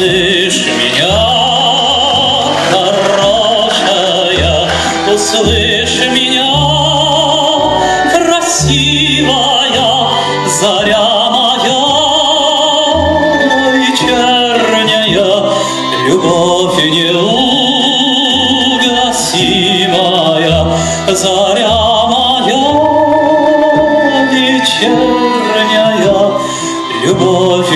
Услышь меня, хорошая, услышь меня, красивая заря моя, вечерняя, любовь неугасимая, заря моя, вечерняя, любовь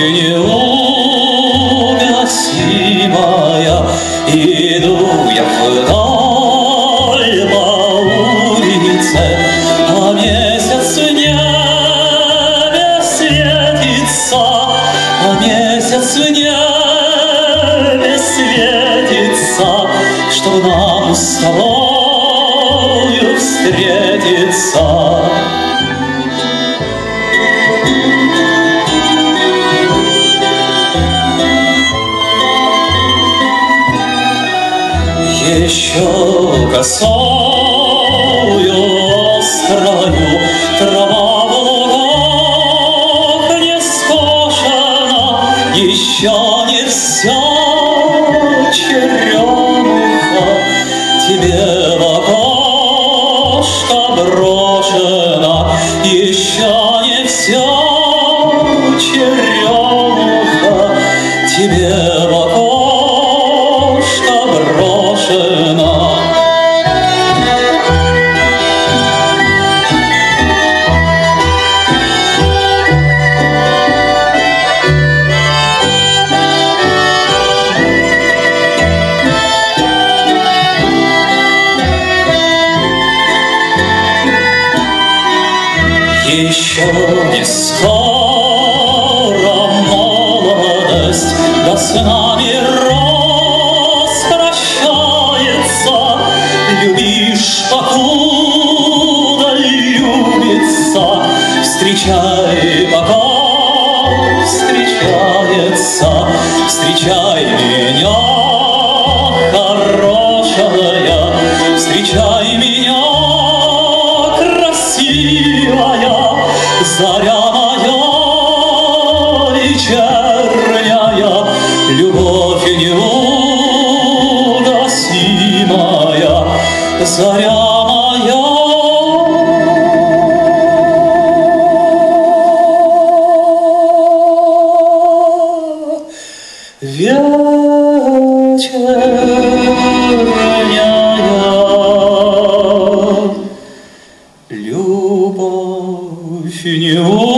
неугасимая. Иду я вдоль по улице, а месяц в небе светится, а месяц в небе светится, чтоб нам с тобою встретиться. Еще косою острою трава в лугах не скошена, еще не вся черемуха тебе в окошко брошена, еще не вся черемуха тебе в окошко брошена. Еще не скоро молодость да с нами распрощается. Любишь, покуда любится, встречай, пока встречается, встречай меня, хорошая, встречай меня, красивая, заря моя, вечерняя, любовь неугасимая, заря моя. Вечерняя, любовь неугасимая.